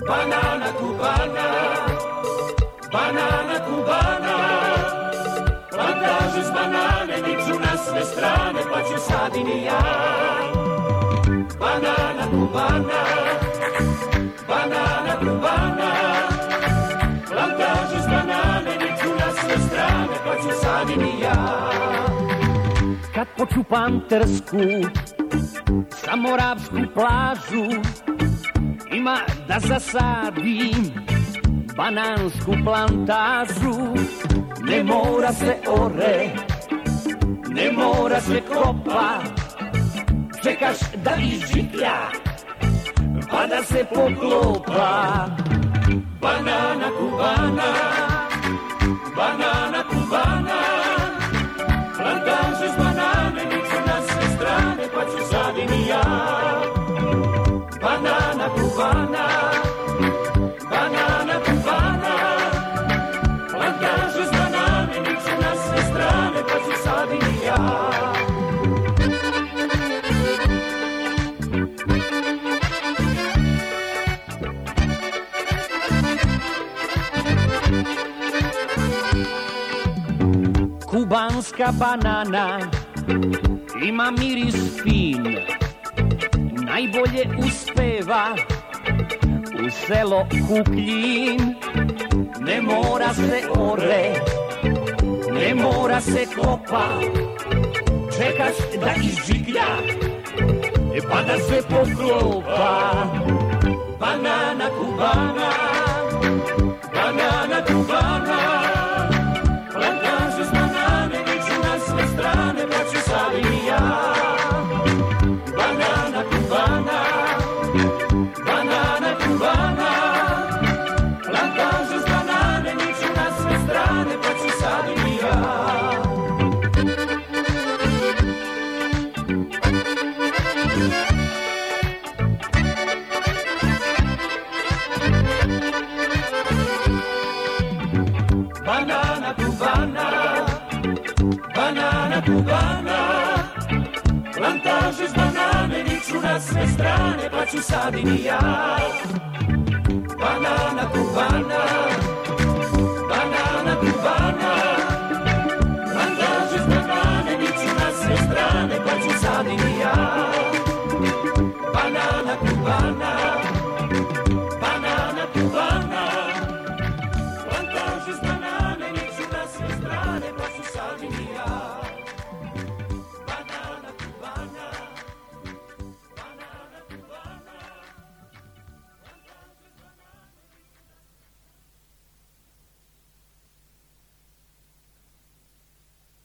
Banana cubana, banana cubana, plantaže s banane niču na sve strane, pa ću sadim i ja. Banana cubana, banana cubana, plantaže s banane niču na sve strane, pa ću sadim i ja. Kad počupam Trsku, sa Moravsku plažu, ima da zasadim banansku plantažu. Ne mora se ore, ne mora se kopa, čekaš da izžiklja, pa da se poklopa. Banana cubana, banana cubana, plantaže s banane niču na sve strane, pa ću sadim i ja. Banana cubana, banana cubana, plantaže s banane niču na sve strane, pa ću sadim i ja. Kubanska banana ima miris fin, najbolje uspeva u selo Kukljin. Ne mora se ore, ne mora se kopa, čekaš da izžiglja, pa da se poklopa. Banana cubana, banana cubana, plantaže s banane niču na sve strane, pa ću sadim i ja. Banana cubana, banana cubana, plantaže s banane niču na sve strane, pa ću sadim i ja. Banana cubana, banana cubana, plantaže s banane niču na sve strane, pa ću sadim i ja.